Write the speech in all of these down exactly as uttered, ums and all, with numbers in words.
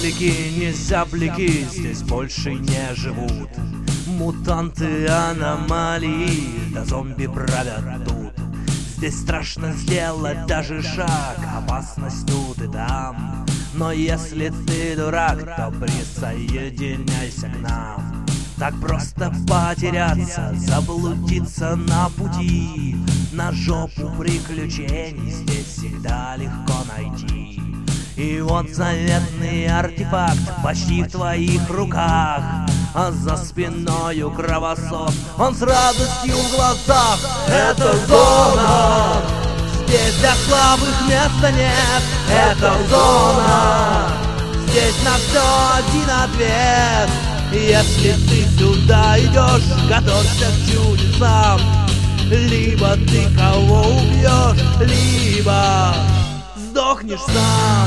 Сопляки, не сопляки, здесь больше не живут. Мутанты, аномалии, да зомби правят тут. Здесь страшно сделать даже шаг, опасность тут и там. Но если ты дурак, то присоединяйся к нам. Так просто потеряться, заблудиться на пути. На жопу приключений здесь всегда легко найти. И вот заветный артефакт почти в твоих руках, а за спиною кровосос, он с радостью в глазах. Это зона, здесь для слабых места нет. Это зона, здесь на все один ответ. Если ты сюда идешь, готовься к чудесам. Либо ты кого убьешь, либо сдохнешь сам.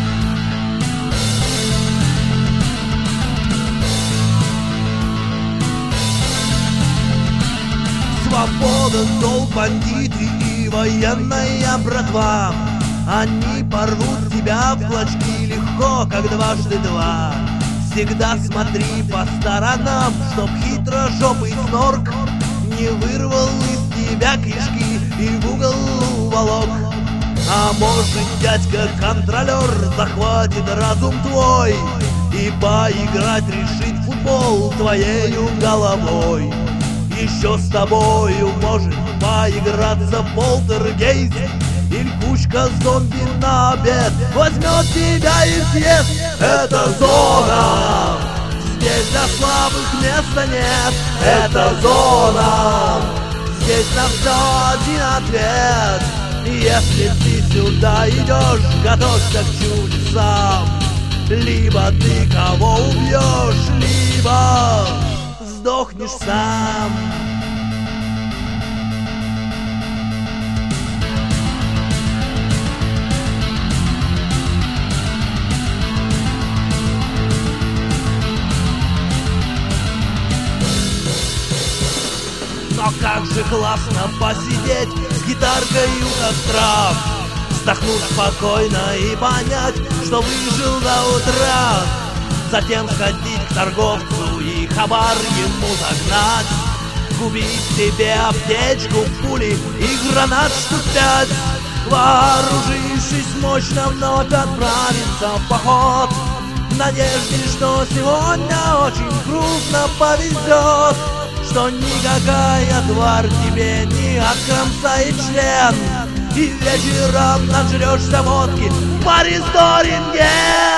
Свобода, долг, бандиты и военная братва. Они порвут тебя в клочки легко, как дважды два. Всегда смотри по сторонам, чтоб хитрожопый снорк не вырвал из тебя кишки и в угол уволок. А может, дядька-контролер захватит разум твой и поиграть решит футбол твоею головой. Еще с тобою может поиграться полтергейст, или кучка зомби на обед возьмет тебя и съест. Это зона, здесь для слабых места нет. Это зона, здесь на все один ответ. Если ты сюда идешь, готовься к чудесам. Либо ты кого убьешь, либо сдохнешь сам. Но как же классно посидеть с гитаркой у костра, вздохнуть спокойно и понять, что выжил до утра. Затем сходить к торговцу и хабар ему загнать, купить себе аптечку, пули и гранат штук пять. Вооружившись мощно, вновь отправиться в поход, в надежде, что сегодня очень крупно повезет, что никакая тварь тебе не откромсает член, и вечером нажрешься водки в баре Сторинген.